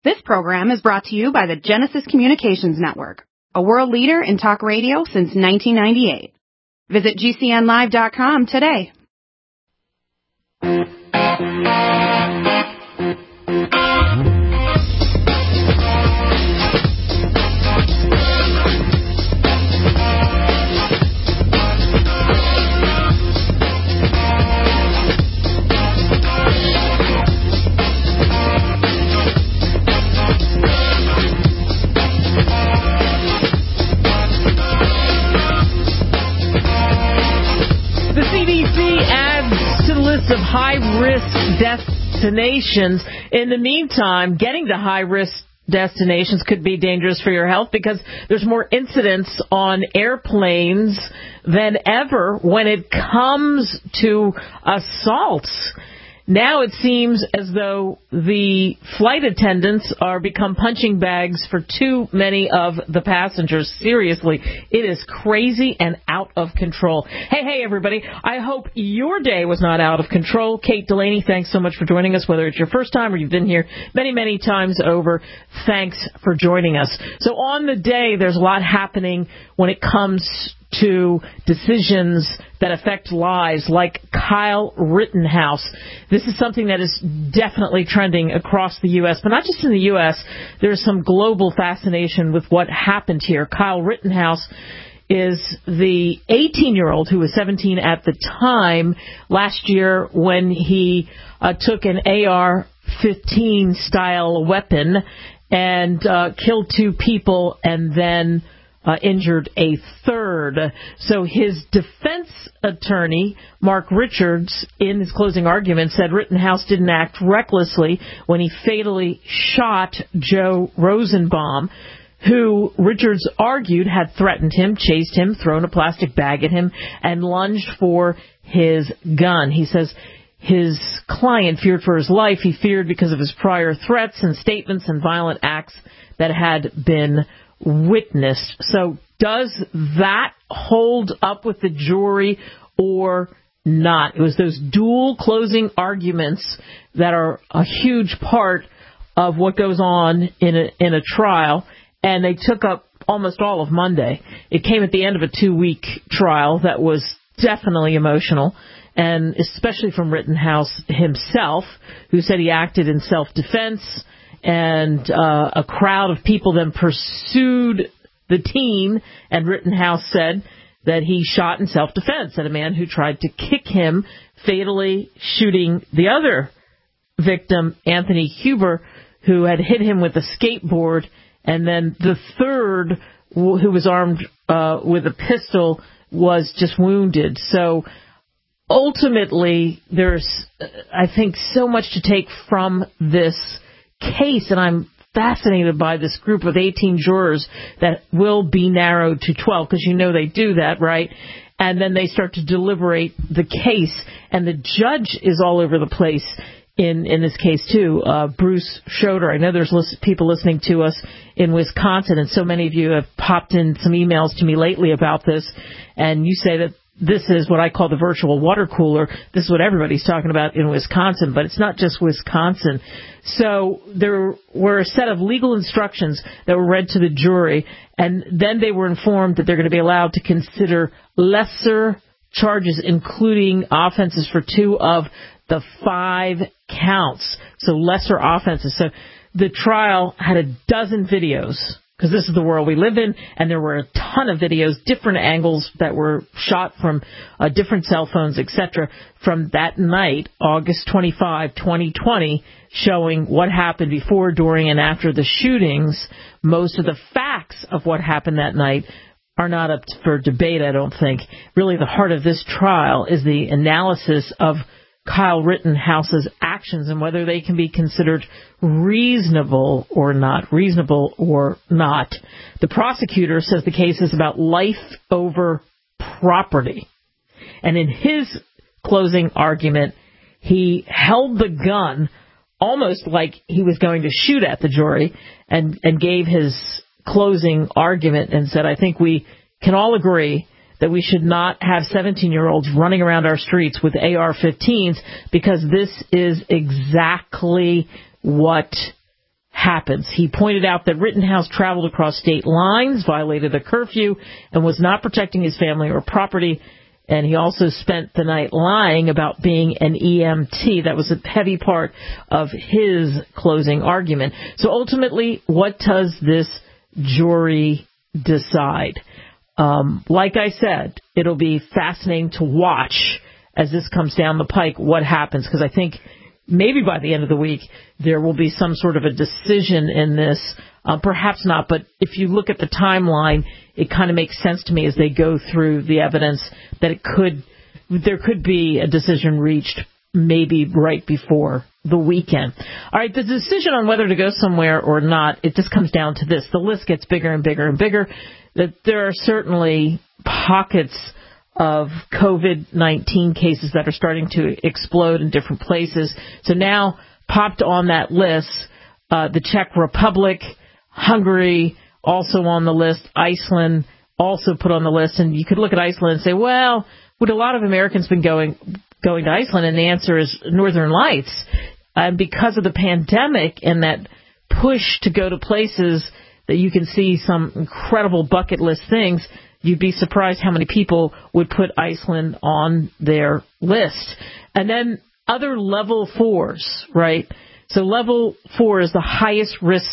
This program is brought to you by the Genesis Communications Network, a world leader in talk radio since 1998. Visit GCNlive.com today. Of high-risk destinations. In the meantime, getting to high-risk destinations could be dangerous for your health because there's more incidents on airplanes than ever when it comes to assaults. Now it seems as though the flight attendants are become punching bags for too many of the passengers. Seriously, it is crazy and out of control. Hey, everybody. I hope your day was not out of control. Kate Delaney, thanks so much for joining us, whether it's your first time or you've been here many, many times over. Thanks for joining us. So on the day, there's a lot happening when it comes to decisions that affect lives, like Kyle Rittenhouse. This is something that is definitely trending across the U.S., but not just in the U.S. There's some global fascination with what happened here. Kyle Rittenhouse is the 18-year-old who was 17 at the time last year when he took an AR-15 style weapon and killed two people and then injured a third. So his defense attorney, Mark Richards, in his closing argument said Rittenhouse didn't act recklessly when he fatally shot Joe Rosenbaum, who Richards argued had threatened him, chased him, thrown a plastic bag at him, and lunged for his gun. He says his client feared for his life. He feared because of his prior threats and statements and violent acts that had been witnessed. So does that hold up with the jury or not? It was those dual closing arguments that are a huge part of what goes on in a trial, and they took up almost all of Monday. It came at the end of a 2-week trial that was definitely emotional, and especially from Rittenhouse himself, who said he acted in self-defense. And a crowd of people then pursued the teen, and Rittenhouse said that he shot in self-defense at a man who tried to kick him, fatally shooting the other victim, Anthony Huber, who had hit him with a skateboard, and then the third, who was armed with a pistol, was just wounded. So ultimately, there's, I think, so much to take from this case, and I'm fascinated by this group of 18 jurors that will be narrowed to 12, because you know they do that, right? And then they start to deliberate the case, and the judge is all over the place in this case, too. Bruce Schroeder, I know there's people listening to us in Wisconsin, and so many of you have popped in some emails to me lately about this, and you say that this is what I call the virtual water cooler. This is what everybody's talking about in Wisconsin, but it's not just Wisconsin. So there were a set of legal instructions that were read to the jury, and then they were informed that they're going to be allowed to consider lesser charges, including offenses for 2 of the 5 counts. So lesser offenses. So the trial had a dozen videos, because this is the world we live in, and there were a ton of videos, different angles that were shot from different cell phones, etc., from that night, August 25, 2020, showing what happened before, during, and after the shootings. Most of the facts of what happened that night are not up for debate, I don't think. Really, the heart of this trial is the analysis of Kyle Rittenhouse's actions and whether they can be considered reasonable or not. Reasonable or not. The prosecutor says the case is about life over property. And in his closing argument, he held the gun almost like he was going to shoot at the jury and gave his closing argument and said, I think we can all agree that we should not have 17-year-olds running around our streets with AR-15s, because this is exactly what happened. happens. He pointed out that Rittenhouse traveled across state lines, violated a curfew, and was not protecting his family or property. And he also spent the night lying about being an EMT. That was a heavy part of his closing argument. So ultimately, what does this jury decide? Like I said, it'll be fascinating to watch as this comes down the pike what happens, because I think maybe by the end of the week there will be some sort of a decision in this. Perhaps not, but if you look at the timeline, it kind of makes sense to me as they go through the evidence that there could be a decision reached maybe right before the weekend. All right, the decision on whether to go somewhere or not, it just comes down to this. The list gets bigger and bigger and bigger. That there are certainly pockets of COVID-19 cases that are starting to explode in different places. So now popped on that list, the Czech Republic, Hungary, also on the list, Iceland also put on the list. And you could look at Iceland and say, well, would a lot of Americans been going to Iceland? And the answer is Northern Lights. And because of the pandemic and that push to go to places that you can see some incredible bucket list things, you'd be surprised how many people would put Iceland on their list. And then other level 4s, right? So level 4 is the highest risk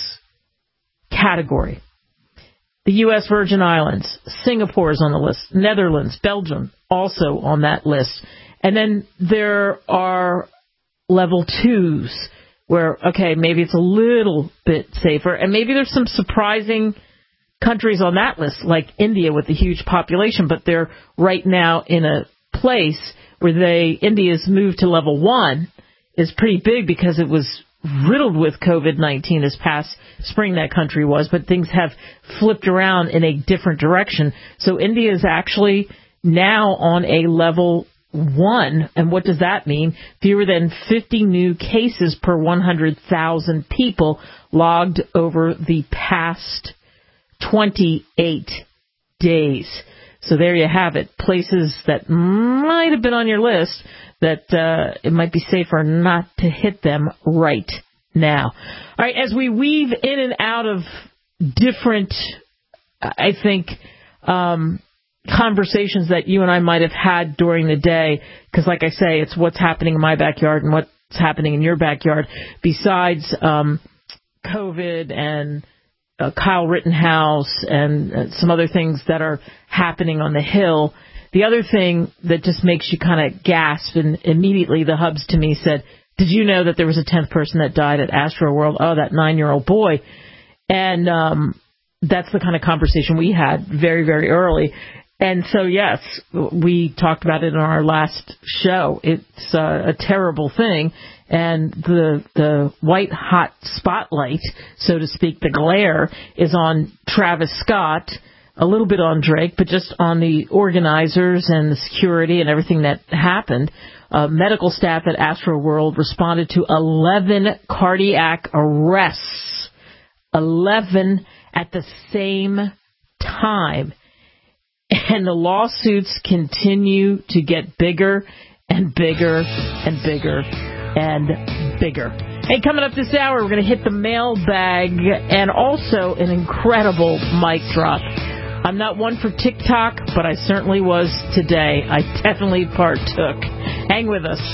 category. The U.S. Virgin Islands, Singapore is on the list, Netherlands, Belgium also on that list. And then there are level 2s where, okay, maybe it's a little bit safer, and maybe there's some surprising countries on that list, like India with a huge population, but they're right now in a place where India's move to level 1 is pretty big because it was riddled with COVID-19 this past spring, that country was, but things have flipped around in a different direction. So India is actually now on a level 1. And what does that mean? Fewer than 50 new cases per 100,000 people logged over the past 28 days. So there you have it. Places that might have been on your list that it might be safer not to hit them right now. All right, as we weave in and out of different, I think, conversations that you and I might have had during the day, because like I say, it's what's happening in my backyard and what's happening in your backyard, besides COVID and Kyle Rittenhouse and some other things that are happening on the Hill. The other thing that just makes you kind of gasp, and immediately the hubs to me said, did you know that there was a 10th person that died at Astroworld? Oh, that 9-year-old boy. And that's the kind of conversation we had very, very early. And so, yes, we talked about it in our last show. It's a terrible thing. And the white-hot spotlight, so to speak, the glare, is on Travis Scott, a little bit on Drake, but just on the organizers and the security and everything that happened. Medical staff at Astroworld responded to 11 cardiac arrests, 11 at the same time. And the lawsuits continue to get bigger and bigger and bigger and bigger. Hey, coming up this hour, we're going to hit the mailbag and also an incredible mic drop. I'm not one for TikTok, but I certainly was today. I definitely partook. Hang with us.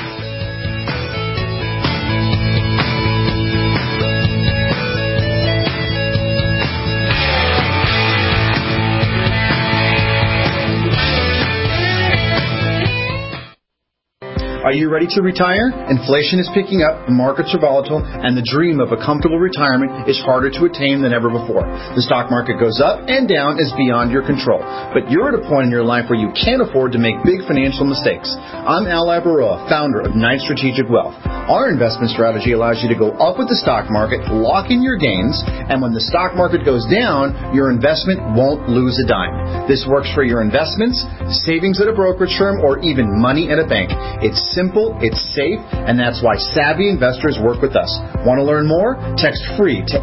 Are you ready to retire? Inflation is picking up, the markets are volatile, and the dream of a comfortable retirement is harder to attain than ever before. The stock market goes up and down is beyond your control. But you're at a point in your life where you can't afford to make big financial mistakes. I'm Al Labaroa, founder of Knight Strategic Wealth. Our investment strategy allows you to go up with the stock market, lock in your gains, and when the stock market goes down, your investment won't lose a dime. This works for your investments, savings at a brokerage firm, or even money at a bank. It's simple simple, it's safe, and that's why savvy investors work with us. Want to learn more? Text FREE to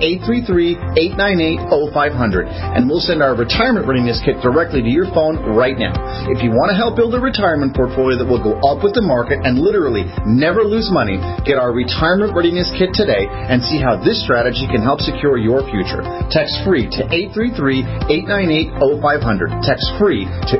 833-898-0500, and we'll send our retirement readiness kit directly to your phone right now. If you want to help build a retirement portfolio that will go up with the market and literally never lose money, get our retirement readiness kit today and see how this strategy can help secure your future. Text FREE to 833-898-0500. Text FREE to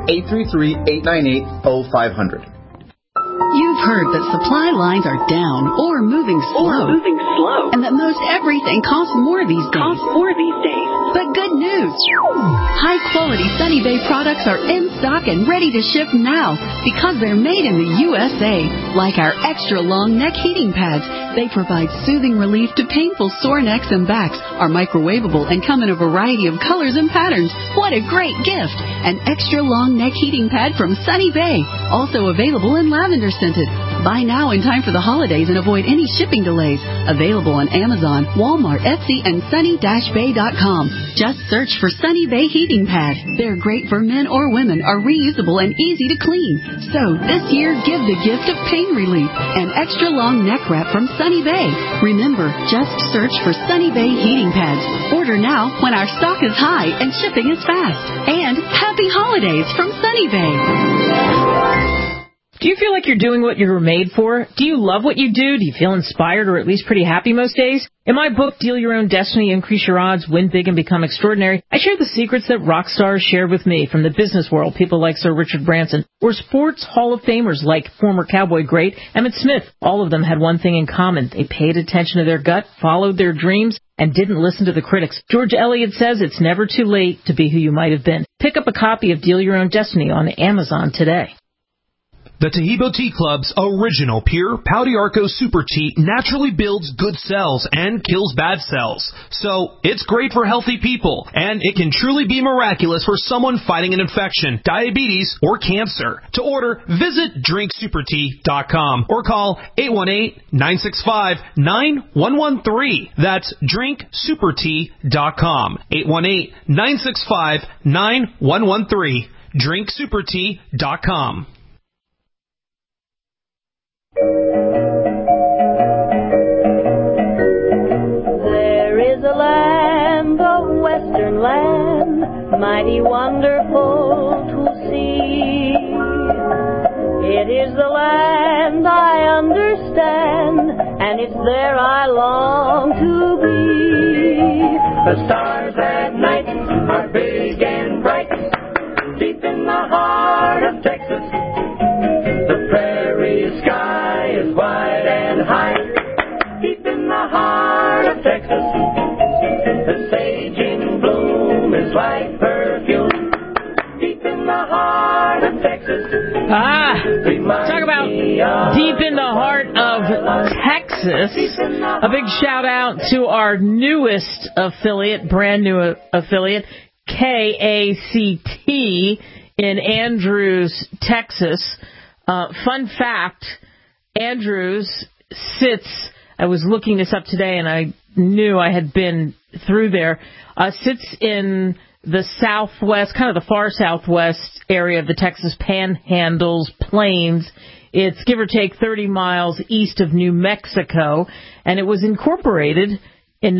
833-898-0500. You've heard that supply lines are down or moving slow. And that most everything costs more these days. But good news. High-quality Sunny Bay products are in stock and ready to ship now because they're made in the USA. Like our extra long neck heating pads. They provide soothing relief to painful sore necks and backs, are microwavable, and come in a variety of colors and patterns. What a great gift! An extra long neck heating pad from Sunny Bay. Also available in lavender scented. Buy now in time for the holidays and avoid any shipping delays. Available on Amazon, Walmart, Etsy, and sunny-bay.com. Just search for Sunny Bay Heating Pad. They're great for men or women, are reusable and easy to clean. So this year, give the gift of pain relief. An extra long neck wrap from Sunny Bay. Remember, just search for Sunny Bay Heating Pads. Order now when our stock is high and shipping is fast. And happy holidays from Sunny Bay. Do you feel like you're doing what you were made for? Do you love what you do? Do you feel inspired or at least pretty happy most days? In my book, Deal Your Own Destiny, Increase Your Odds, Win Big and Become Extraordinary, I share the secrets that rock stars shared with me from the business world, people like Sir Richard Branson, or sports Hall of Famers like former Cowboy great Emmitt Smith. All of them had one thing in common. They paid attention to their gut, followed their dreams, and didn't listen to the critics. George Eliot says it's never too late to be who you might have been. Pick up a copy of Deal Your Own Destiny on Amazon today. The Taheebo Tea Club's original pure Pau d'Arco Super Tea naturally builds good cells and kills bad cells. So it's great for healthy people, and it can truly be miraculous for someone fighting an infection, diabetes, or cancer. To order, visit drinksupertea.com or call 818-965-9113. That's drinksupertea.com. 818-965-9113. drinksupertea.com. There is a land, a western land, mighty wonderful to see. It is the land I understand, and it's there I long to be. The stars at night are big and bright, deep in the heart of Texas. The prairie sky is wide and high, deep in the heart of Texas. The sage in bloom is like perfume, deep in the heart of Texas. Talk about deep in the heart of Texas. A big shout out to our newest affiliate, brand new affiliate, KACT in Andrews, Texas. Fun fact, Andrews sits, I was looking this up today and I knew I had been through there, sits in the southwest, kind of the far southwest area of the Texas Panhandles Plains. It's give or take 30 miles east of New Mexico, and it was incorporated in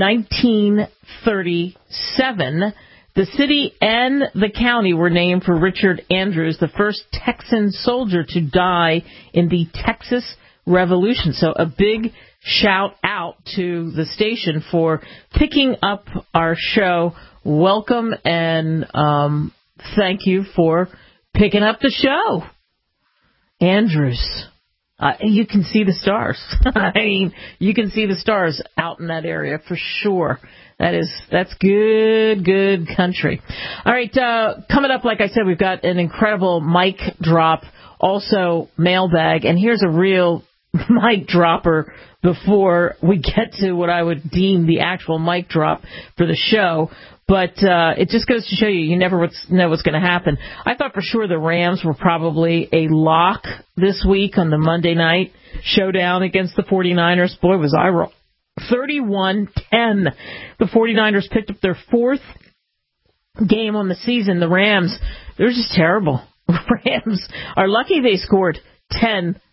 1937. The city and the county were named for Richard Andrews, the first Texan soldier to die in the Texas Revolution. So a big shout out to the station for picking up our show. Welcome and thank you for picking up the show. Andrews. You can see the stars. I mean, you can see the stars out in that area for sure. That's good country. All right, coming up, like I said, we've got an incredible mic drop, also mailbag, and here's a real mic dropper before we get to what I would deem the actual mic drop for the show. But it just goes to show you never know what's going to happen. I thought for sure the Rams were probably a lock this week on the Monday night showdown against the 49ers. Boy, was I wrong. 31-10. The 49ers picked up their fourth game on the season. The Rams, they're just terrible. Rams are lucky they scored 10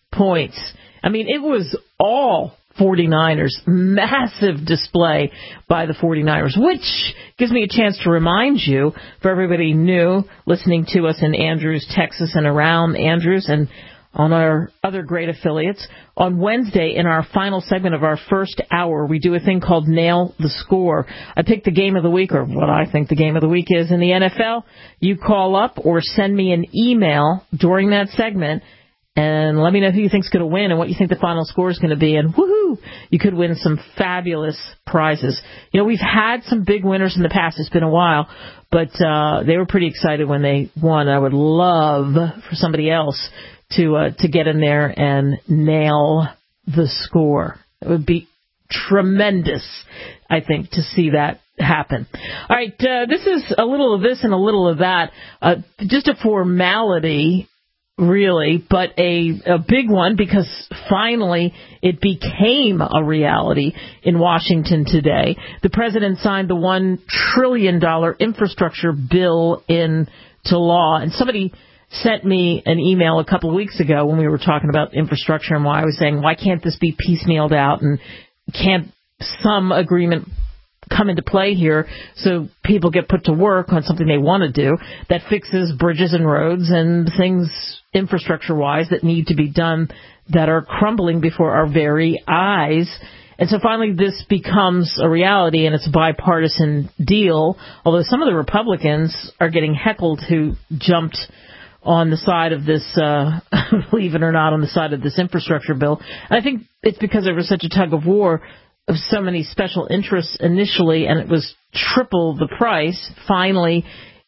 points. I mean, it was all 49ers. Massive display by the 49ers, which gives me a chance to remind you, for everybody new listening to us in Andrews, Texas, and around Andrews, and on our other great affiliates, on Wednesday in our final segment of our first hour, we do a thing called Nail the Score. I pick the game of the week, or what I think the game of the week is in the NFL. You call up or send me an email during that segment and let me know who you think's going to win and what you think the final score is going to be. And woohoo, you could win some fabulous prizes. You know, we've had some big winners in the past. It's been a while, but they were pretty excited when they won. I would love for somebody else to get in there and nail the score. It would be tremendous, I think, to see that happen. All right, this is a little of this and a little of that. Just a formality, really, but a big one, because finally it became a reality in Washington today. The president signed the $1 trillion infrastructure bill into law, and somebody sent me an email a couple of weeks ago when we were talking about infrastructure and why I was saying, why can't this be piecemealed out, and can't some agreement come into play here so people get put to work on something they want to do that fixes bridges and roads and things infrastructure-wise that need to be done that are crumbling before our very eyes. And so finally this becomes a reality, and it's a bipartisan deal, although some of the Republicans are getting heckled who jumped on the side of this, believe it or not, on the side of this infrastructure bill. And I think it's because there was such a tug of war of so many special interests initially, and it was triple the price. Finally,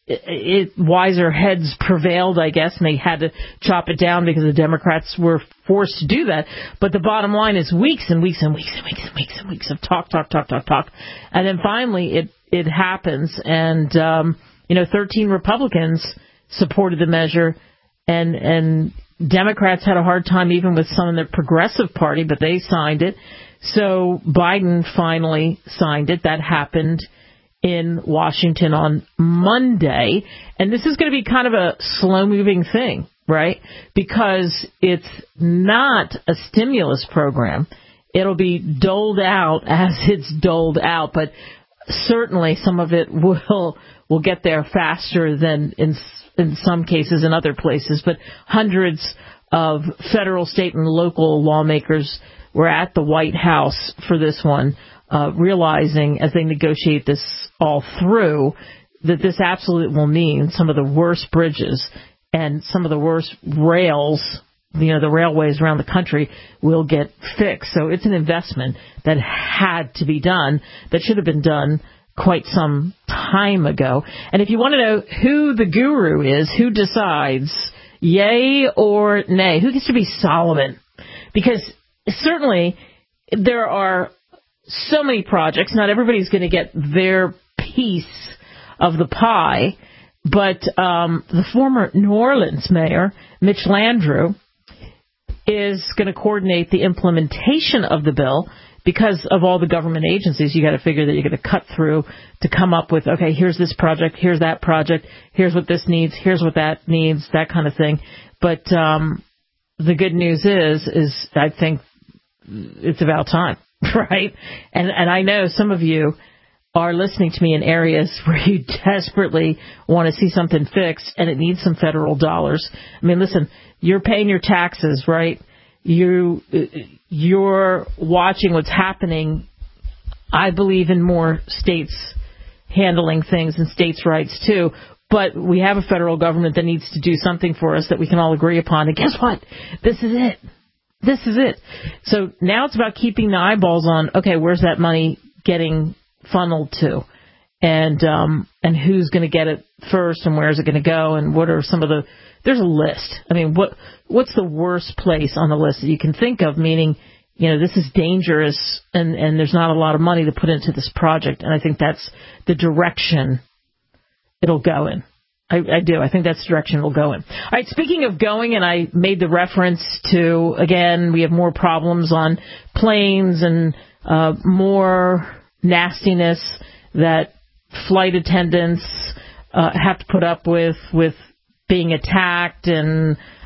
wiser heads prevailed, I guess, and they had to chop it down because the Democrats were forced to do that. But the bottom line is weeks and weeks and weeks and weeks and weeks and weeks of talk. And then finally it happens. And, 13 Republicans supported the measure, and Democrats had a hard time even with some of the Progressive Party, but they signed it. So Biden finally signed it. That happened in Washington on Monday. And this is going to be kind of a slow-moving thing, right? Because it's not a stimulus program. It'll be doled out as it's doled out, but certainly some of it will get there faster than in some cases in other places. But hundreds of federal, state, and local lawmakers were at the White House for this one, realizing as they negotiate this all through that this absolutely will mean some of the worst bridges and some of the worst rails, the railways around the country will get fixed. So it's an investment that had to be done, that should have been done quite some time ago. And if you want to know who the guru is, who decides yay or nay, who gets to be Solomon? Because certainly there are so many projects. Not everybody's going to get their piece of the pie, but the former New Orleans mayor, Mitch Landrieu, is going to coordinate the implementation of the bill. Because of all the government agencies, you got to figure that you're going to cut through to come up with, okay, here's this project, here's that project, here's what this needs, here's what that needs, that kind of thing. But the good news is I think it's about time, right? And I know some of you are listening to me in areas where you desperately want to see something fixed, and it needs some federal dollars. I mean, listen, you're paying your taxes, right? You're watching what's happening. I believe in more states handling things and states' rights too. But we have a federal government that needs to do something for us that we can all agree upon. And guess what? This is it. This is it. So now it's about keeping the eyeballs on, okay, where's that money getting funneled to? And who's going to get it first, and where is it going to go, and what are some of the... There's a list. I mean, what's the worst place on the list that you can think of, meaning, this is dangerous and there's not a lot of money to put into this project. And I think that's the direction it'll go in. I do. I think that's the direction it'll go in. All right, speaking of going, and I made the reference to, again, we have more problems on planes and more nastiness that flight attendants have to put up with being attacked and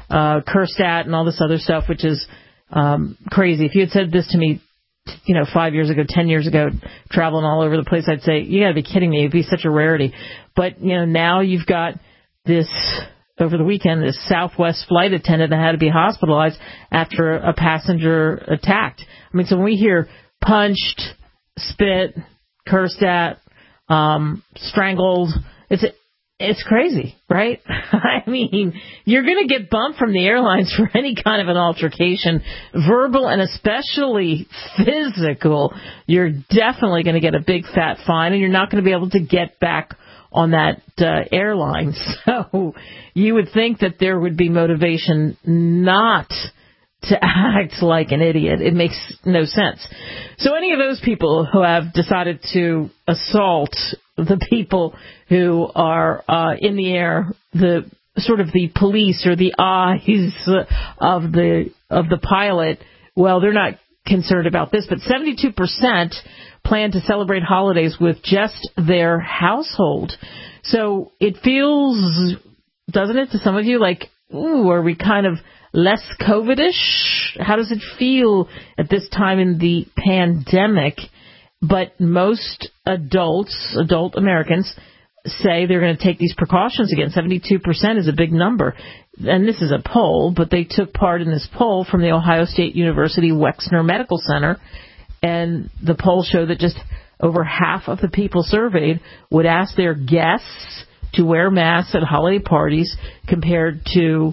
Kirstat and all this other stuff, which is crazy. If you had said this to me, 5 years ago, 10 years ago, traveling all over the place, I'd say, you got to be kidding me. It'd be such a rarity. But, now you've got this, over the weekend, this Southwest flight attendant that had to be hospitalized after a passenger attacked. I mean, so when we hear punched, spit, cursed at, strangled, it's crazy, right? I mean, you're going to get bumped from the airlines for any kind of an altercation, verbal and especially physical. You're definitely going to get a big fat fine, and you're not going to be able to get back on that airline. So you would think that there would be motivation not to act like an idiot. It makes no sense. So any of those people who have decided to assault the people who are in the air, the sort of the police or the eyes of the pilot, well, they're not concerned about this, but 72% plan to celebrate holidays with just their household. So it feels, doesn't it, to some of you like, ooh, are we kind of less COVID-ish? How does it feel at this time in the pandemic? But most adult Americans say they're going to take these precautions again. 72% is a big number. And this is a poll, but they took part in this poll from the Ohio State University Wexner Medical Center. And the poll showed that just over half of the people surveyed would ask their guests to wear masks at holiday parties compared to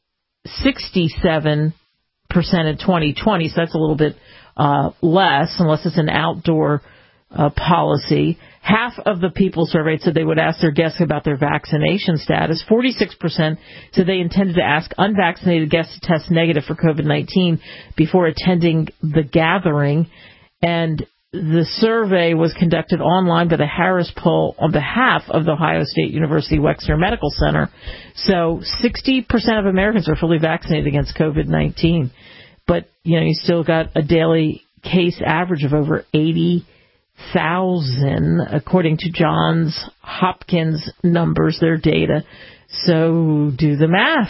67% in 2020. So that's a little bit less, unless it's an outdoor policy. Half of the people surveyed said they would ask their guests about their vaccination status. 46% said they intended to ask unvaccinated guests to test negative for COVID-19 before attending the gathering. And the survey was conducted online by the Harris Poll on behalf of the Ohio State University Wexner Medical Center. So 60% of Americans are fully vaccinated against COVID-19. But, you still got a daily case average of over 80,000, according to Johns Hopkins numbers, their data. So do the math.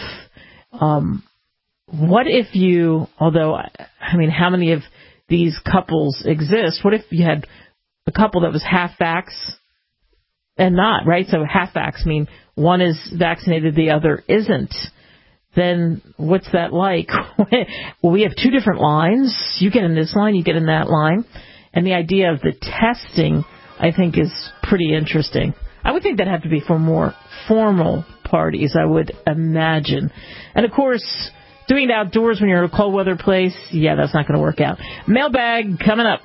What if you, how many of these couples exist? What if you had a couple that was half vax and not, right? So half vax mean one is vaccinated, the other isn't. Then what's that like? Well, we have two different lines. You get in this line, you get in that line. And the idea of the testing, I think, is pretty interesting. I would think that'd have to be for more formal parties, I would imagine. And, of course, doing it outdoors when you're in a cold weather place, yeah, that's not going to work out. Mailbag coming up.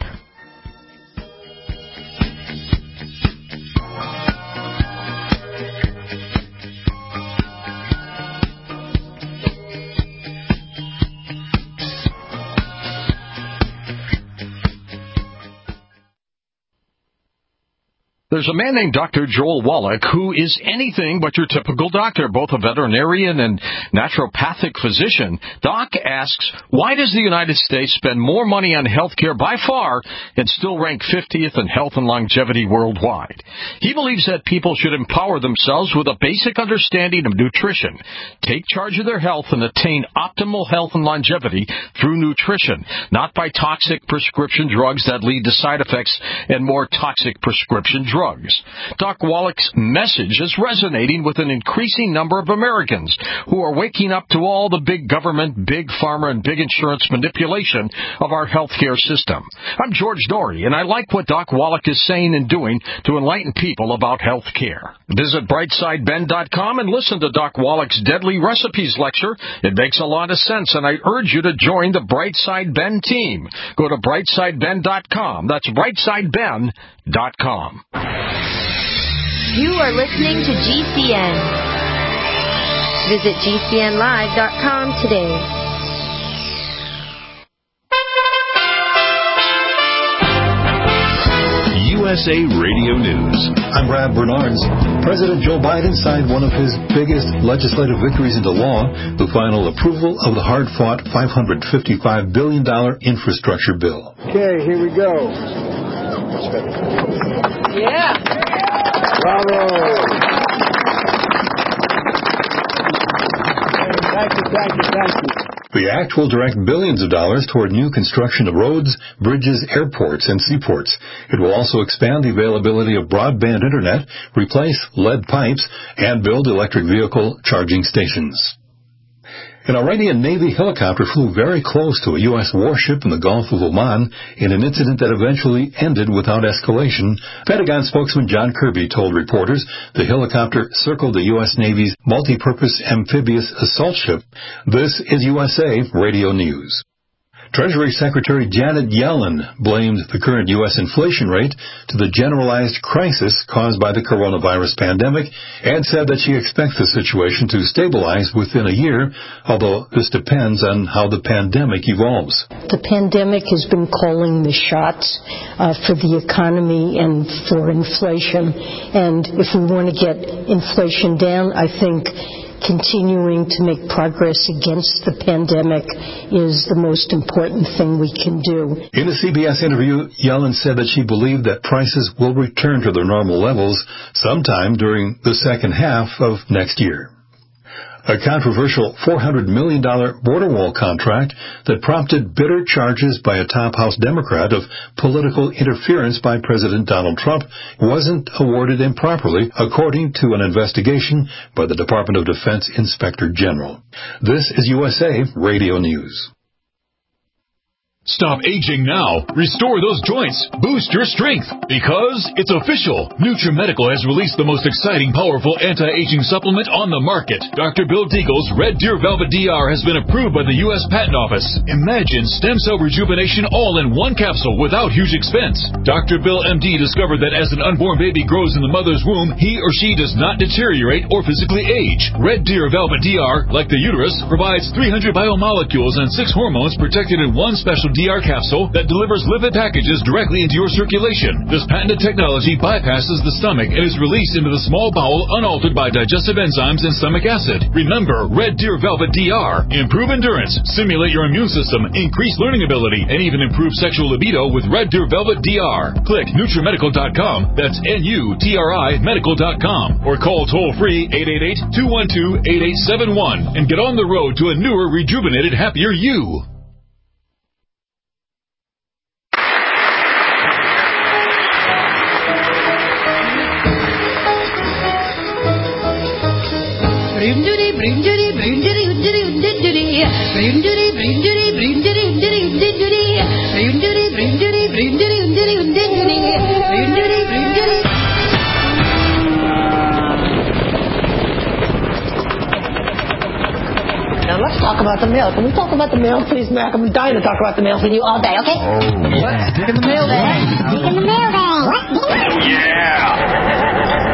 There's a man named Dr. Joel Wallach who is anything but your typical doctor, both a veterinarian and naturopathic physician. Doc asks, why does the United States spend more money on health care by far and still rank 50th in health and longevity worldwide? He believes that people should empower themselves with a basic understanding of nutrition, take charge of their health, and attain optimal health and longevity through nutrition, not by toxic prescription drugs that lead to side effects and more toxic prescription drugs. Doc Wallach's message is resonating with an increasing number of Americans who are waking up to all the big government, big pharma, and big insurance manipulation of our healthcare system. I'm George Dory, and I like what Doc Wallach is saying and doing to enlighten people about health care. Visit BrightSideBen.com and listen to Doc Wallach's Deadly Recipes lecture. It makes a lot of sense, and I urge you to join the Brightside Ben team. Go to BrightSideBen.com. That's BrightSideBen.com. You are listening to GCN. Visit GCNlive.com today. USA Radio News. I'm Brad Bernards. President Joe Biden signed one of his biggest legislative victories into law, the final approval of the hard-fought $555 billion infrastructure bill. Okay, here we go. Yeah. Bravo. Thank you. The act will direct billions of dollars toward new construction of roads, bridges, airports, and seaports. It will also expand the availability of broadband internet, replace lead pipes, and build electric vehicle charging stations. An Iranian Navy helicopter flew very close to a U.S. warship in the Gulf of Oman in an incident that eventually ended without escalation. Pentagon spokesman John Kirby told reporters the helicopter circled the U.S. Navy's multi-purpose amphibious assault ship. This is USA Radio News. Treasury Secretary Janet Yellen blamed the current U.S. inflation rate to the generalized crisis caused by the coronavirus pandemic and said that she expects the situation to stabilize within a year, although this depends on how the pandemic evolves. The pandemic has been calling the shots for the economy and for inflation. And if we want to get inflation down, I think continuing to make progress against the pandemic is the most important thing we can do. In a CBS interview, Yellen said that she believed that prices will return to their normal levels sometime during the second half of next year. A controversial $400 million border wall contract that prompted bitter charges by a top House Democrat of political interference by President Donald Trump wasn't awarded improperly, according to an investigation by the Department of Defense Inspector General. This is USA Radio News. Stop aging now. Restore those joints. Boost your strength. Because it's official. NutriMedical has released the most exciting, powerful anti-aging supplement on the market. Dr. Bill Deagle's Red Deer Velvet DR has been approved by the U.S. Patent Office. Imagine stem cell rejuvenation all in one capsule without huge expense. Dr. Bill MD discovered that as an unborn baby grows in the mother's womb, he or she does not deteriorate or physically age. Red Deer Velvet DR, like the uterus, provides 300 biomolecules and 6 hormones protected in one special DR capsule that delivers lipid packages directly into your circulation. This patented technology bypasses the stomach and is released into the small bowel unaltered by digestive enzymes and stomach acid. Remember, Red Deer Velvet DR. Improve endurance, stimulate your immune system, increase learning ability, and even improve sexual libido with Red Deer Velvet DR. Click NutriMedical.com, that's NUTRI Medical.com, or call toll-free 888-212-8871 and get on the road to a newer, rejuvenated, happier you. Now let's talk about the mail. Can we talk about the mail, please, Mac? I'm dying to talk about the mail with you all day, okay? Oh, yeah. Dig in the mailbag. Dig in the mailbag. What? Yeah!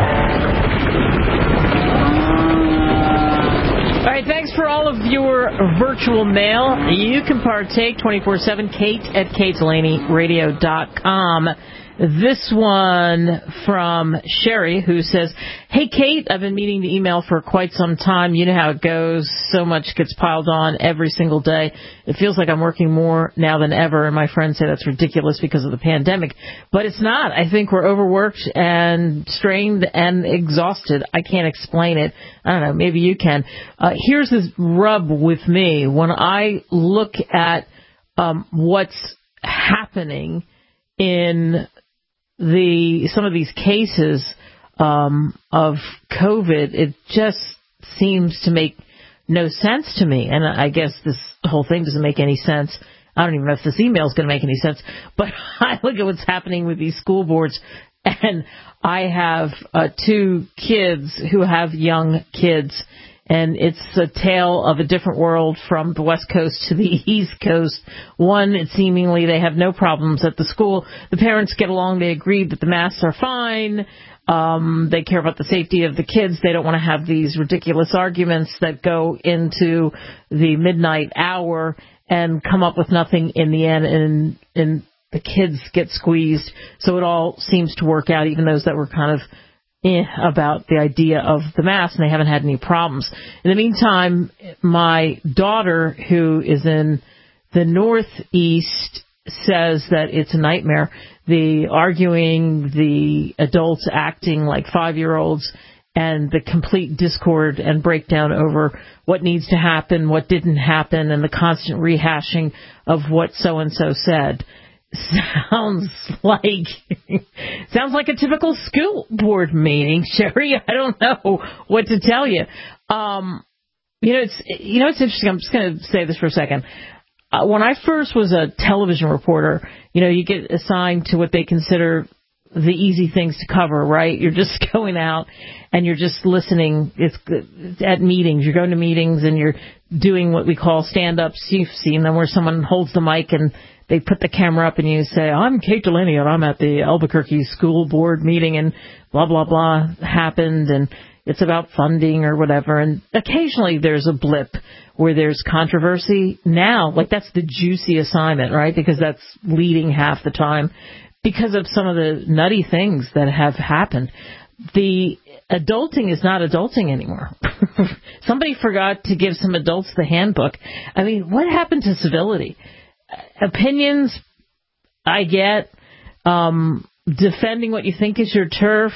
All right, thanks for all of your virtual mail. You can partake 24/7, Kate at KateDelaneyRadio.com. This one from Sherry, who says, "Hey, Kate, I've been meaning to email for quite some time. You know how it goes. So much gets piled on every single day. It feels like I'm working more now than ever, and my friends say that's ridiculous because of the pandemic. But it's not. I think we're overworked and strained and exhausted. I can't explain it. I don't know. Maybe you can. Here's this rub with me. When I look at what's happening in some of these cases of COVID, it just seems to make no sense to me. And I guess this whole thing doesn't make any sense. I don't even know if this email is going to make any sense. But I look at what's happening with these school boards, and I have 2 kids who have young kids. And it's a tale of a different world from the West Coast to the East Coast. One, it seemingly they have no problems at the school. The parents get along. They agree that the masks are fine. They care about the safety of the kids. They don't want to have these ridiculous arguments that go into the midnight hour and come up with nothing in the end. And the kids get squeezed. So it all seems to work out, even those that were kind of about the idea of the mask, and they haven't had any problems. In the meantime, my daughter, who is in the Northeast, says that it's a nightmare. The arguing, the adults acting like 5-year-olds, and the complete discord and breakdown over what needs to happen, what didn't happen, and the constant rehashing of what so-and-so said. Sounds like a typical school board meeting, Sherry. I don't know what to tell you. It's interesting. I'm just going to say this for a second. When I first was a television reporter, you get assigned to what they consider the easy things to cover, right? You're just going out and you're just listening. It's at meetings. You're going to meetings and you're doing what we call stand-ups. You've seen them where someone holds the mic and they put the camera up and you say, I'm Kate Delaney and I'm at the Albuquerque school board meeting and blah, blah, blah happened and it's about funding or whatever. And occasionally there's a blip where there's controversy. Now, that's the juicy assignment, right? Because that's leading half the time because of some of the nutty things that have happened. The adulting is not adulting anymore. Somebody forgot to give some adults the handbook. I mean, what happened to civility? Opinions, I get. Defending what you think is your turf,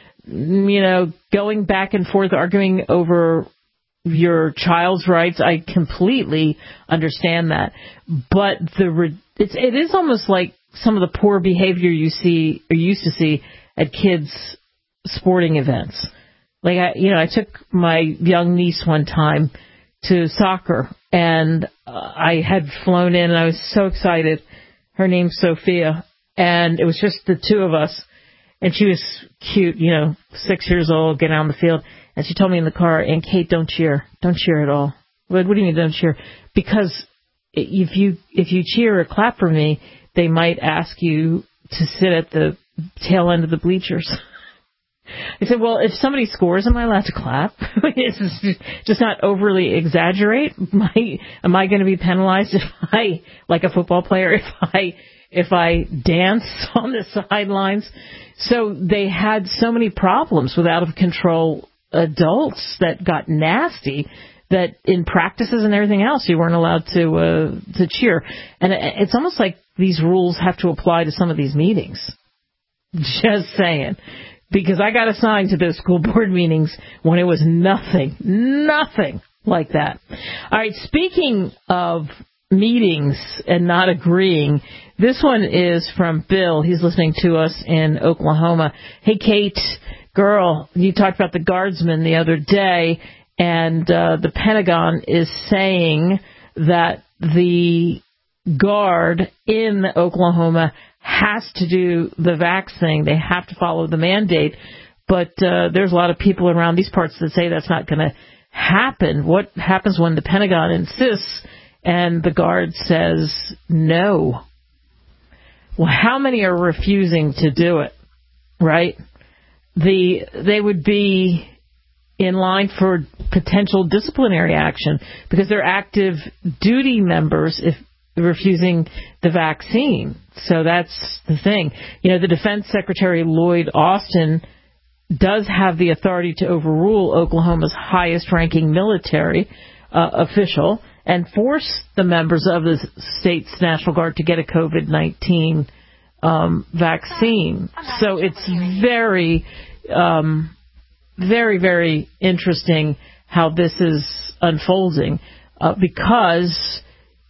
going back and forth, arguing over your child's rights, I completely understand that. But it is almost like some of the poor behavior you see or used to see at kids' sporting events. I took my young niece one time to soccer, and I had flown in, and I was so excited. Her name's Sophia, and it was just the two of us, and she was cute, 6 years old, getting out on the field, and she told me in the car, and Kate, don't cheer at all. What do you mean don't cheer? Because if you cheer or clap for me, they might ask you to sit at the tail end of the bleachers. I said, well, if somebody scores, am I allowed to clap? Just not overly exaggerate. Am I going to be penalized if I, like a football player, if I dance on the sidelines? So they had so many problems with out of control adults that got nasty that in practices and everything else you weren't allowed to cheer. And it's almost like these rules have to apply to some of these meetings. Just saying. Because I got assigned to those school board meetings when it was nothing like that. All right, speaking of meetings and not agreeing, this one is from Bill. He's listening to us in Oklahoma. Hey, Kate, girl, you talked about the guardsmen the other day, and the Pentagon is saying that the guard in Oklahoma has to do the vax thing. They have to follow the mandate. But there's a lot of people around these parts that say that's not going to happen. What happens when the Pentagon insists and the guard says no? Well, how many are refusing to do it, right? They would be in line for potential disciplinary action because they're active duty members if refusing the vaccine. So that's the thing. The Defense Secretary Lloyd Austin does have the authority to overrule Oklahoma's highest-ranking military official and force the members of the state's National Guard to get a COVID-19 vaccine. So it's very, very, very interesting how this is unfolding because,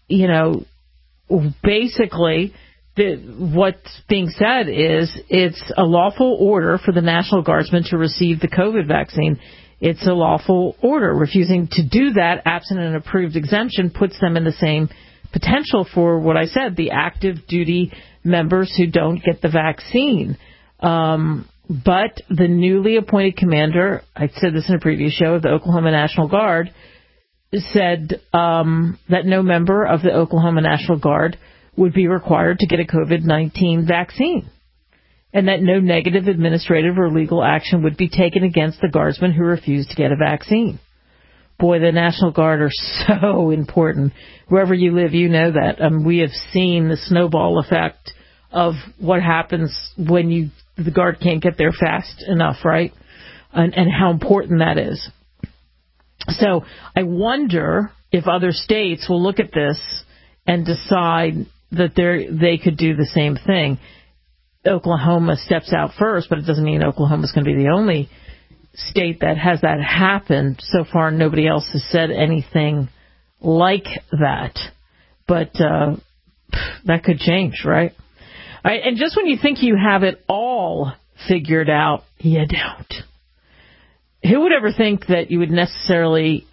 basically what's being said is it's a lawful order for the National Guardsmen to receive the COVID vaccine. It's a lawful order. Refusing to do that, absent an approved exemption, puts them in the same potential for what I said, the active duty members who don't get the vaccine. But the newly appointed commander, I said this in a previous show, of the Oklahoma National Guard, said that no member of the Oklahoma National Guard would be required to get a COVID-19 vaccine, and that no negative administrative or legal action would be taken against the guardsmen who refuse to get a vaccine. Boy, the National Guard are so important. Wherever you live, you know that. We have seen the snowball effect of what happens when the Guard can't get there fast enough, right? And how important that is. So I wonder if other states will look at this and decide that they could do the same thing. Oklahoma steps out first, but it doesn't mean Oklahoma's going to be the only state that has that happen. So far, nobody else has said anything like that. But that could change, right? All right, and just when you think you have it all figured out, you don't. Who would ever think that you would necessarily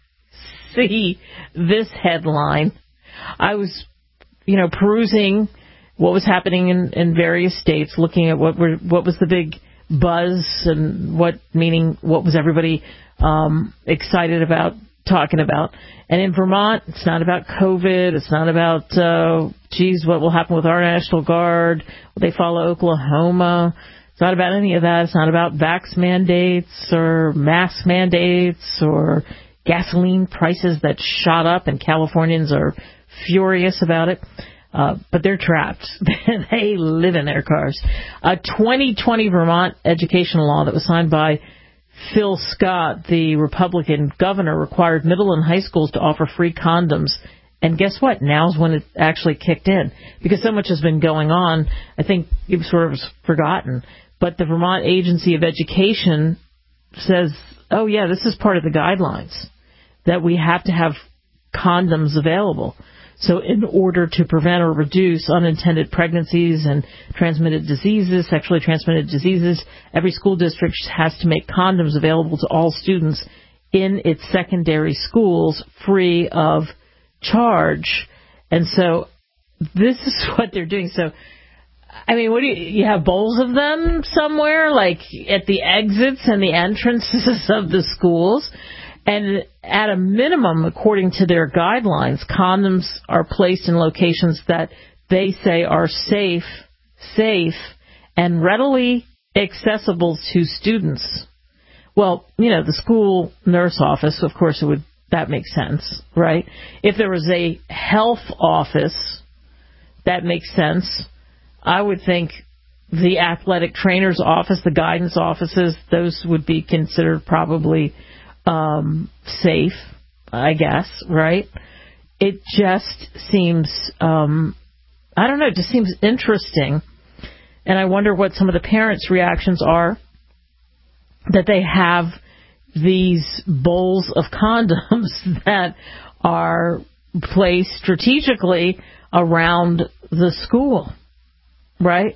see this headline? I was, perusing what was happening in various states, looking at what was the big buzz and what was everybody excited about talking about. And in Vermont, it's not about COVID. It's not about, what will happen with our National Guard? Will they follow Oklahoma? It's not about any of that. It's not about vax mandates or mask mandates or gasoline prices that shot up, and Californians are furious about it. But they're trapped. They live in their cars. A 2020 Vermont educational law that was signed by Phil Scott, the Republican governor, required middle and high schools to offer free condoms. And guess what? Now's when it actually kicked in. Because so much has been going on, I think it sort of was forgotten. But the Vermont Agency of Education says, oh, yeah, this is part of the guidelines, that we have to have condoms available. So in order to prevent or reduce unintended pregnancies and transmitted diseases, sexually transmitted diseases, every school district has to make condoms available to all students in its secondary schools free of charge. And so this is what they're doing. So, I mean, what do you have bowls of them somewhere, like at the exits and the entrances of the schools? And at a minimum, according to their guidelines, condoms are placed in locations that they say are safe, and readily accessible to students. Well, the school nurse office, of course, that makes sense, right? If there was a health office, that makes sense. I would think the athletic trainer's office, the guidance offices, those would be considered probably safe, I guess, right? It just seems, it just seems interesting. And I wonder what some of the parents' reactions are that they have these bowls of condoms that are placed strategically around the school, right?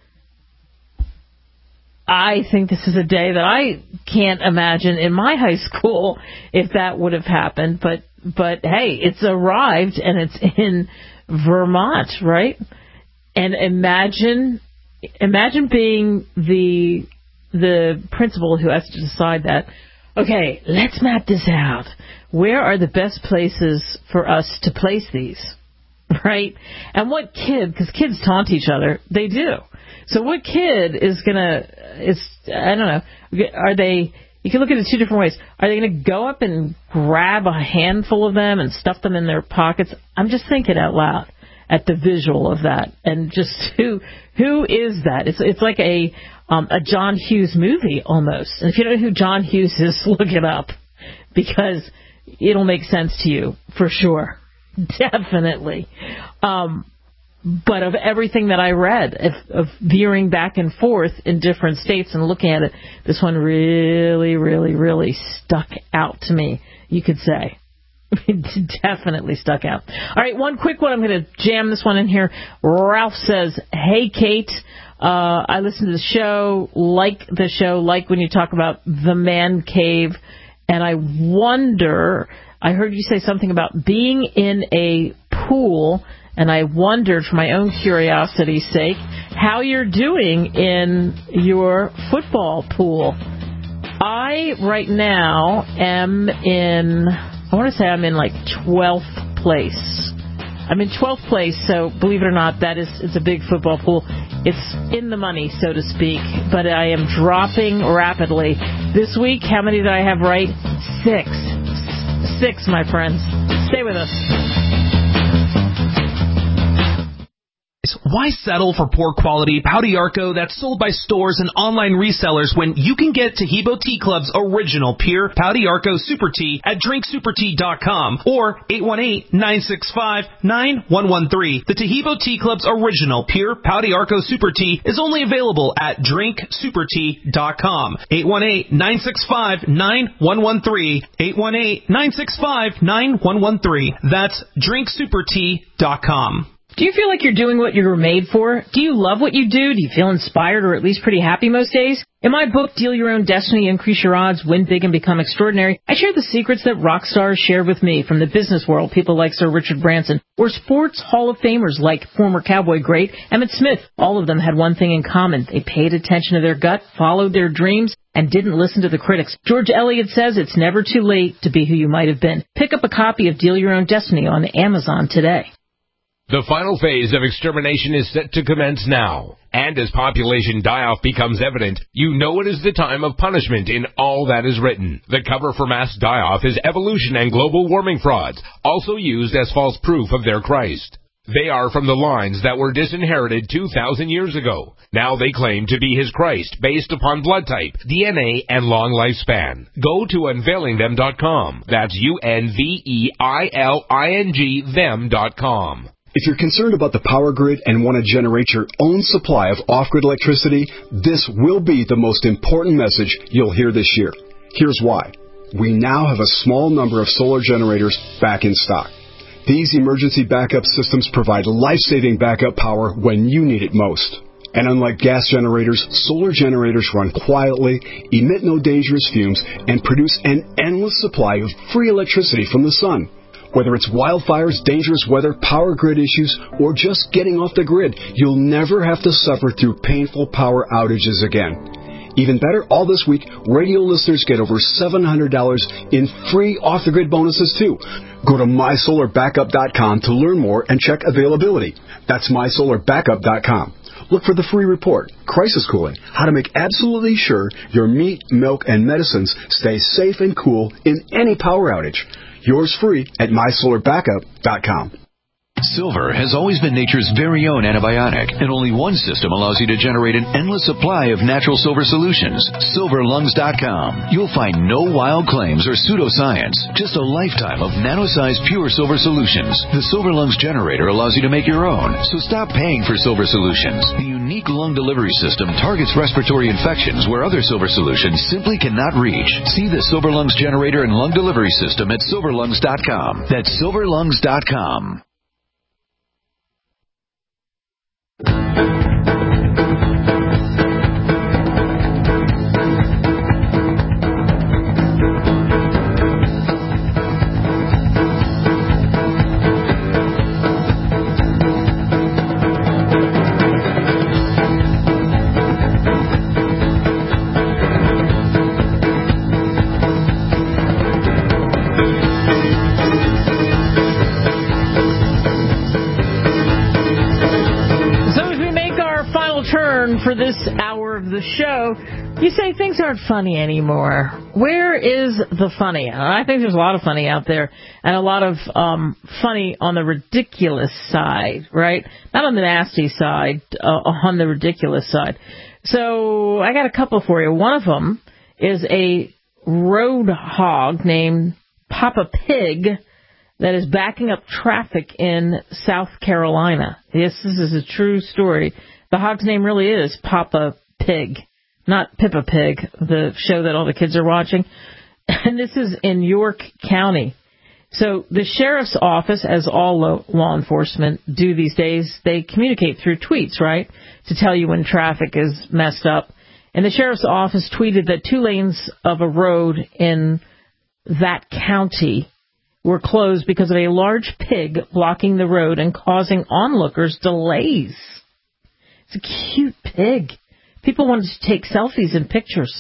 I think this is a day that I can't imagine in my high school if that would have happened. But hey, it's arrived and it's in Vermont, right? And imagine being the principal who has to decide that. Okay, let's map this out. Where are the best places for us to place these, right? And what kid? Because kids taunt each other. They do. So what kid is I don't know, you can look at it two different ways. Are they going to go up and grab a handful of them and stuff them in their pockets? I'm just thinking out loud at the visual of that. And just who is that? It's like a John Hughes movie almost. And if you don't know who John Hughes is, look it up, because it'll make sense to you for sure. Definitely. But of everything that I read, of veering back and forth in different states and looking at it, this one really, really, really stuck out to me, you could say. It definitely stuck out. All right, one quick one. I'm going to jam this one in here. Ralph says, hey, Kate, I listen to the show, like when you talk about the man cave, and I wonder, I heard you say something about being in a pool, and I wondered, for my own curiosity's sake, how you're doing in your football pool. I, right now, am in, I want to say I'm in like 12th place. I'm in 12th place, so believe it or not, it's a big football pool. It's in the money, so to speak, but I am dropping rapidly. This week, how many did I have right? 6. 6, my friends. Stay with us. Why settle for poor quality Pouty-Arco that's sold by stores and online resellers when you can get Taheebo Tea Club's original pure Pouty-Arco Super Tea at drinksupertea.com or 818-965-9113. The Taheebo Tea Club's original pure Pouty-Arco Super Tea is only available at drinksupertea.com. 818-965-9113. 818-965-9113. That's drinksupertea.com. Do you feel like you're doing what you were made for? Do you love what you do? Do you feel inspired or at least pretty happy most days? In my book, Deal Your Own Destiny, Increase Your Odds, Win Big and Become Extraordinary, I share the secrets that rock stars shared with me from the business world, people like Sir Richard Branson, or sports Hall of Famers like former Cowboy great Emmitt Smith. All of them had one thing in common. They paid attention to their gut, followed their dreams, and didn't listen to the critics. George Eliot says it's never too late to be who you might have been. Pick up a copy of Deal Your Own Destiny on Amazon today. The final phase of extermination is set to commence now. And as population die-off becomes evident, you know it is the time of punishment in all that is written. The cover for mass die-off is evolution and global warming frauds, also used as false proof of their Christ. They are from the lines that were disinherited 2,000 years ago. Now they claim to be his Christ based upon blood type, DNA, and long lifespan. Go to unveilingthem.com. That's UNVEILING them.com. If you're concerned about the power grid and want to generate your own supply of off-grid electricity, this will be the most important message you'll hear this year. Here's why. We now have a small number of solar generators back in stock. These emergency backup systems provide life-saving backup power when you need it most. And unlike gas generators, solar generators run quietly, emit no dangerous fumes, and produce an endless supply of free electricity from the sun. Whether it's wildfires, dangerous weather, power grid issues, or just getting off the grid, you'll never have to suffer through painful power outages again. Even better, all this week, radio listeners get over $700 in free off-the-grid bonuses, too. Go to mysolarbackup.com to learn more and check availability. That's mysolarbackup.com. Look for the free report, Crisis Cooling, how to make absolutely sure your meat, milk, and medicines stay safe and cool in any power outage. Yours free at mysolarbackup.com. Silver has always been nature's very own antibiotic, and only one system allows you to generate an endless supply of natural silver solutions. SilverLungs.com. You'll find no wild claims or pseudoscience, just a lifetime of nano-sized pure silver solutions. The Silver Lungs generator allows you to make your own, so stop paying for silver solutions. The unique lung delivery system targets respiratory infections where other silver solutions simply cannot reach. See the Silver Lungs generator and lung delivery system at SilverLungs.com. That's SilverLungs.com. For this hour of the show, you say things aren't funny anymore. Where is the funny? I think there's a lot of funny out there, and a lot of funny on the ridiculous side, right? Not on the nasty side, on the ridiculous side. So I got a couple for you. One of them is a road hog named Papa Pig that is backing up traffic in South Carolina. Yes, this is a true story. The hog's name really is Papa Pig, not Pippa Pig, the show that all the kids are watching. And this is in York County. So the sheriff's office, as all law enforcement do these days, they communicate through tweets, right, to tell you when traffic is messed up. And the sheriff's office tweeted that 2 lanes of a road in that county were closed because of a large pig blocking the road and causing onlookers delays. It's a cute pig. People wanted to take selfies and pictures.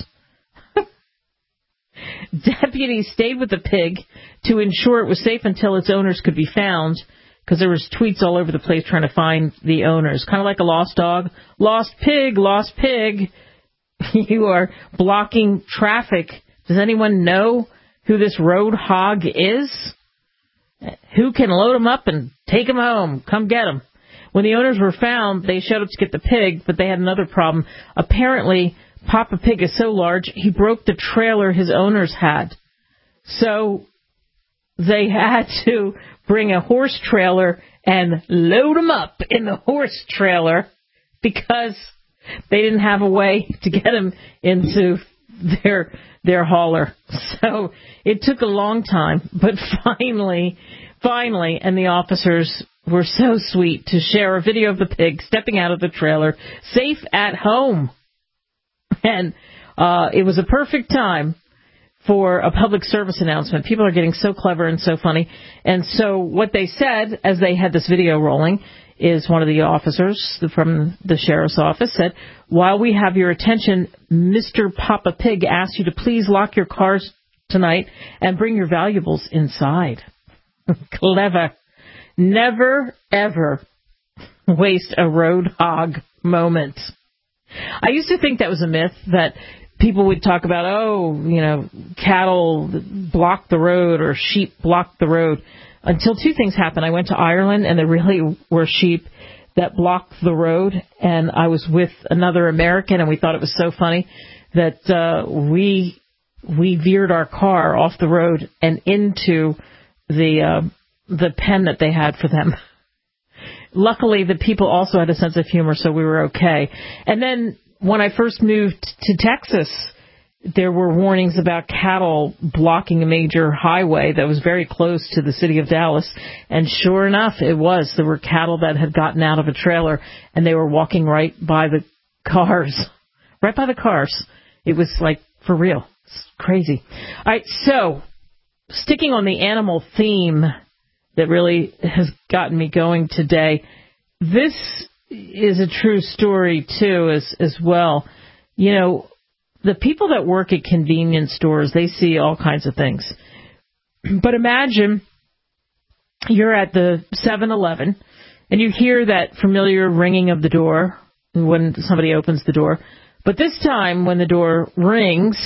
Deputies stayed with the pig to ensure it was safe until its owners could be found, because there was tweets all over the place trying to find the owners. Kind of like a lost dog. Lost pig, lost pig. You are blocking traffic. Does anyone know who this road hog is? Who can load him up and take him home? Come get him. When the owners were found, they showed up to get the pig, but they had another problem. Apparently, Papa Pig is so large, he broke the trailer his owners had. So they had to bring a horse trailer and load him up in the horse trailer because they didn't have a way to get him into their hauler. So it took a long time, but finally, and the officers were so sweet to share a video of the pig stepping out of the trailer, safe at home. And it was a perfect time for a public service announcement. People are getting so clever and so funny. And so what they said as they had this video rolling is one of the officers from the sheriff's office said, "While we have your attention, Mr. Papa Pig asks you to please lock your cars tonight and bring your valuables inside." Clever. Never, ever waste a road hog moment. I used to think that was a myth, that people would talk about, cattle block the road or sheep block the road, until two things happened. I went to Ireland, and there really were sheep that blocked the road, and I was with another American, and we thought it was so funny that we veered our car off the road and into the pen that they had for them. Luckily, the people also had a sense of humor, so we were okay. And then when I first moved to Texas, there were warnings about cattle blocking a major highway that was very close to the city of Dallas. And sure enough, it was. There were cattle that had gotten out of a trailer, and they were walking right by the cars. Right by the cars. It was like, for real. It's crazy. All right, so sticking on the animal theme that really has gotten me going today, this is a true story, too, as well. You know, the people that work at convenience stores, they see all kinds of things. But imagine you're at the 7-Eleven, and you hear that familiar ringing of the door when somebody opens the door. But this time, when the door rings,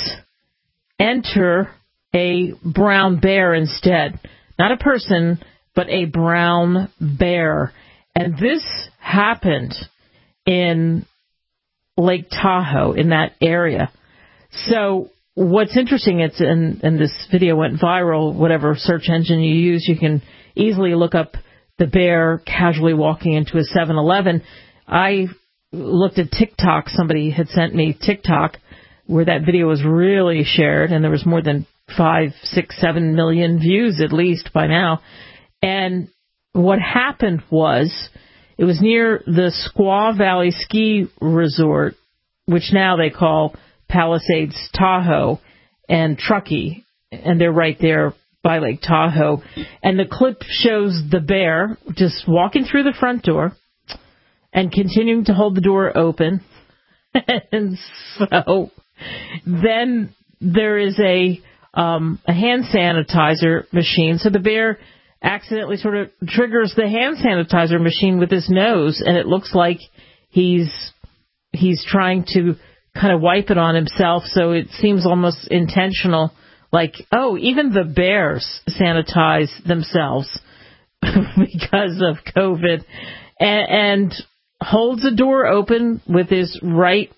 enter a brown bear instead. Not a person, but a brown bear. And this happened in Lake Tahoe, in that area. So what's interesting, it's and this video went viral, whatever search engine you use, you can easily look up the bear casually walking into a 7-Eleven. I looked at TikTok. Somebody had sent me TikTok where that video was really shared, and there was more than 5, 6, 7 million views at least by now. And what happened was, it was near the Squaw Valley Ski Resort, which now they call Palisades Tahoe and Truckee, and they're right there by Lake Tahoe. And the clip shows the bear just walking through the front door and continuing to hold the door open. And so then there is a hand sanitizer machine. So the bear accidentally sort of triggers the hand sanitizer machine with his nose, and it looks like he's trying to kind of wipe it on himself, so it seems almost intentional, like, oh, even the bears sanitize themselves because of COVID, and holds the door open with his right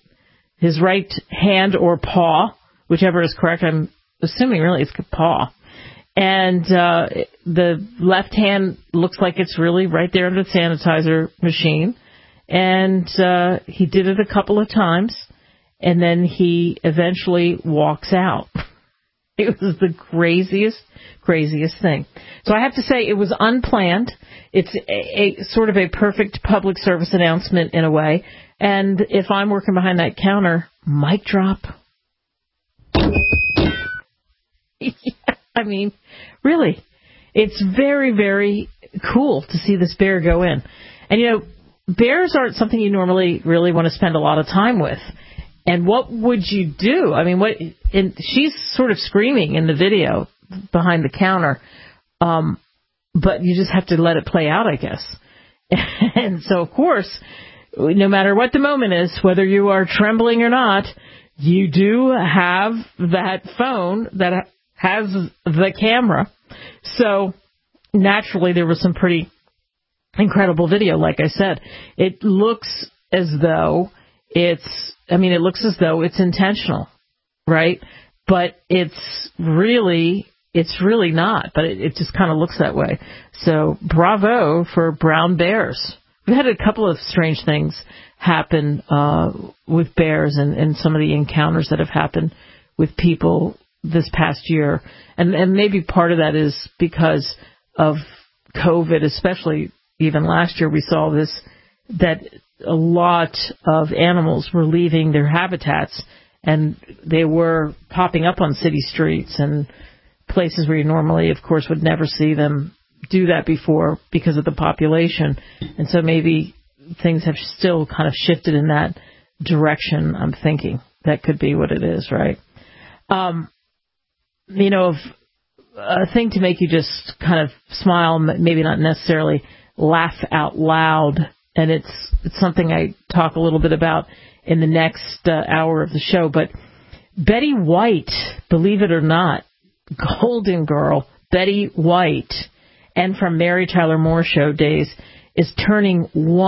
hand or paw, whichever is correct. I'm assuming really it's paw. And the left hand looks like it's really right there in the sanitizer machine. And he did it a couple of times, and then he eventually walks out. It was the craziest thing. So I have to say it was unplanned. It's a sort of a perfect public service announcement in a way. And if I'm working behind that counter, mic drop. Yeah, I mean, really, it's very, very cool to see this bear go in. And, you know, bears aren't something you normally really want to spend a lot of time with. And what would you do? I mean, and she's sort of screaming in the video behind the counter, but you just have to let it play out, I guess. And so, of course, no matter what the moment is, whether you are trembling or not, you do have that phone that has the camera. So naturally, there was some pretty incredible video, like I said. It looks as though it's intentional, right? But it's really not. But it just kind of looks that way. So bravo for brown bears. We've had a couple of strange things happen with bears and some of the encounters that have happened with people this past year. And maybe part of that is because of COVID, especially even last year we saw that a lot of animals were leaving their habitats and they were popping up on city streets and places where you normally, of course, would never see them do that before because of the population. And so maybe things have still kind of shifted in that direction, I'm thinking. That could be what it is, right? A thing to make you just kind of smile, maybe not necessarily laugh out loud, and it's something I talk a little bit about in the next hour of the show, but Betty White, believe it or not, Golden Girl, Betty White, and from Mary Tyler Moore Show days, is turning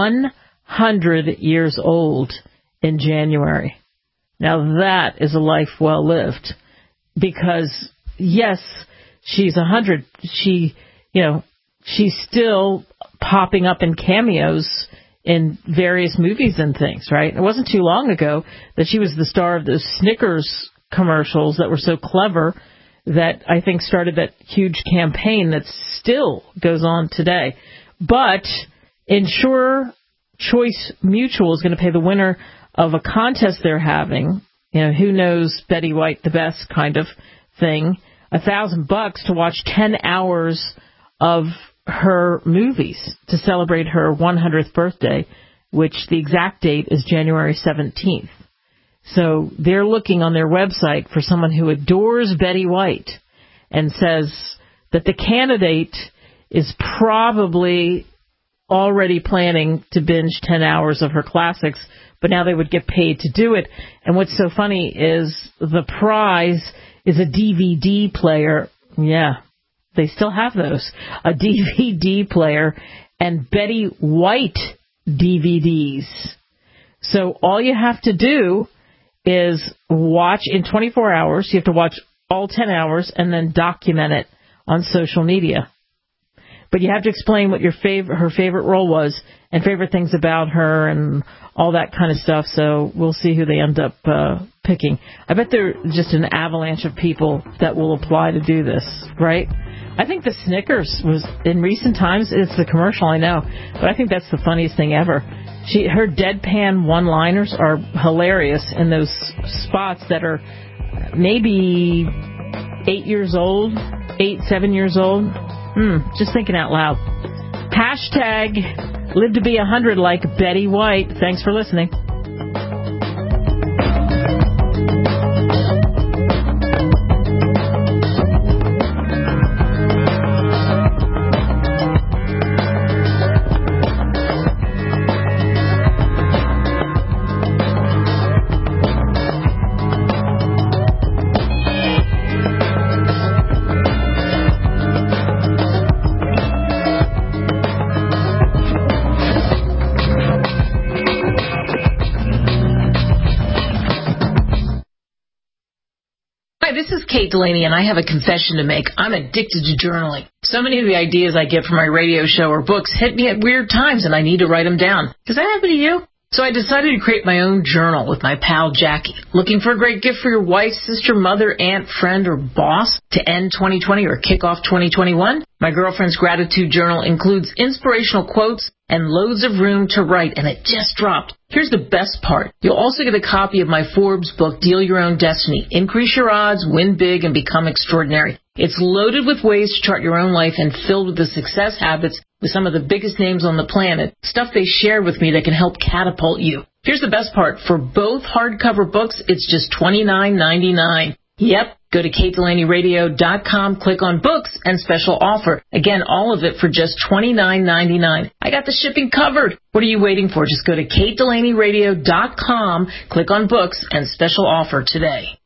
100 years old in January. Now that is a life well lived, because yes, she's 100. She's still popping up in cameos in various movies and things, right? It wasn't too long ago that she was the star of those Snickers commercials that were so clever that I think started that huge campaign that still goes on today. But Insure Choice Mutual is going to pay the winner of a contest they're having, who knows Betty White the best kind of thing, $1,000 to watch 10 hours of her movies to celebrate her 100th birthday, which the exact date is January 17th. So they're looking on their website for someone who adores Betty White and says that the candidate is probably already planning to binge 10 hours of her classics, but now they would get paid to do it. And what's so funny is the prize is a DVD player. Yeah, they still have those. A DVD player and Betty White DVDs. So all you have to do is watch in 24 hours. You have to watch all 10 hours and then document it on social media. But you have to explain what her favorite role was and favorite things about her and all that kind of stuff. So we'll see who they end up picking. I bet there's just an avalanche of people that will apply to do this, right? I think the Snickers was, in recent times, it's the commercial, I know, but I think that's the funniest thing ever. Her deadpan one-liners are hilarious in those spots that are maybe 7 years old. Just thinking out loud. Hashtag live to be 100 like Betty White. Thanks for listening. Kate Delaney, and I have a confession to make. I'm addicted to journaling. So many of the ideas I get from my radio show or books hit me at weird times, and I need to write them down. Does that happen to you? So I decided to create my own journal with my pal Jackie. Looking for a great gift for your wife, sister, mother, aunt, friend, or boss to end 2020 or kick off 2021? My girlfriend's gratitude journal includes inspirational quotes and loads of room to write, and it just dropped. Here's the best part. You'll also get a copy of my Forbes book, Deal Your Own Destiny. Increase your odds, win big, and become extraordinary. It's loaded with ways to chart your own life and filled with the success habits with some of the biggest names on the planet, stuff they shared with me that can help catapult you. Here's the best part. For both hardcover books, it's just $29.99. Yep. Go to KateDelaneyRadio.com, click on books and special offer. Again, all of it for just $29.99. I got the shipping covered. What are you waiting for? Just go to KateDelaneyRadio.com, click on books and special offer today.